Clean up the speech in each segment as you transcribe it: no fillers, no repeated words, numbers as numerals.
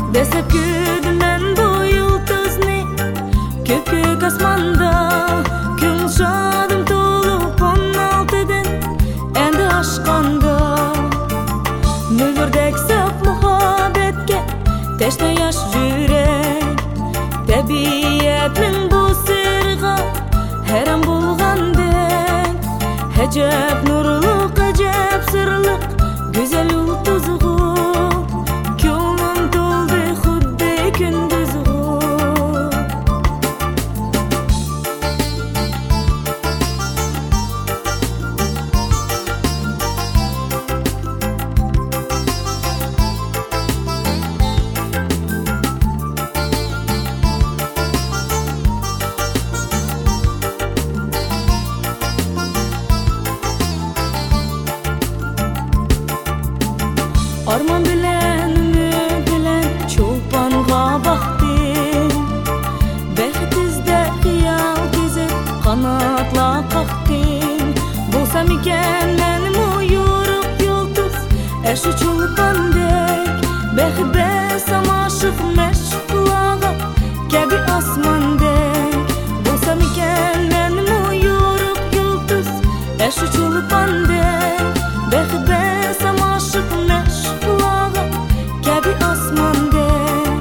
Desep gördüm ben bu yıldızını köpük asmanda. Gülşadım tolup 16'dan endi aşkanda. Müldürdek saf muhabbetke teşne yaş yürek. Tabiatning bu sirga hayron bo'lgandek. Ajab nurliq, ajab sirliq, go'zal yulduzg'u. Ko'nglim to'ldi xuddi kunduzg'u. Arman bilen, ümid bilen ço'lponga boqdim. Baxt izda xiyol kezib qanotlar qoqdim. Bo'lsam ekan menimi yo'riq yulduz shu cho'lpondek. Baxt besam oshiq mashqlog'i kabi osmondek. Bo'lsam ekan menimi yo'riq yulduz shu cho'lpondek. Baxt besam oshiq mashqlog'i kabi osmondek.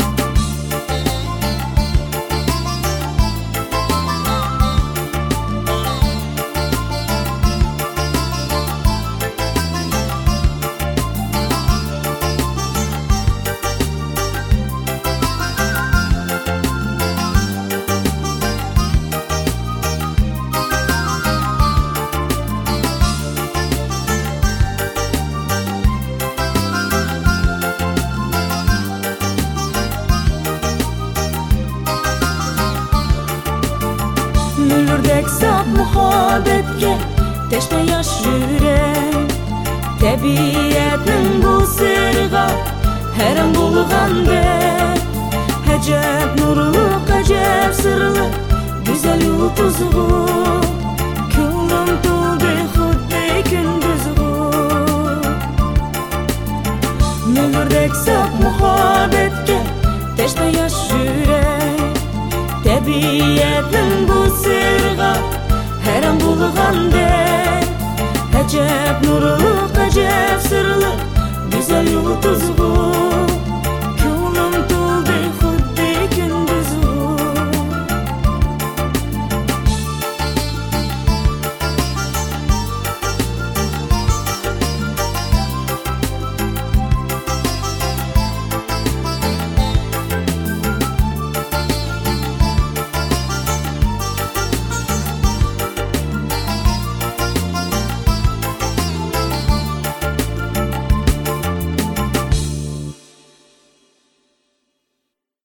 Müldürdek saf muhabbetke teşne yaş yürek. Tabiatning bu sirga hayron bo'lgandek. Ajab nurliq, ajab sirliq, go'zal yulduzg'u.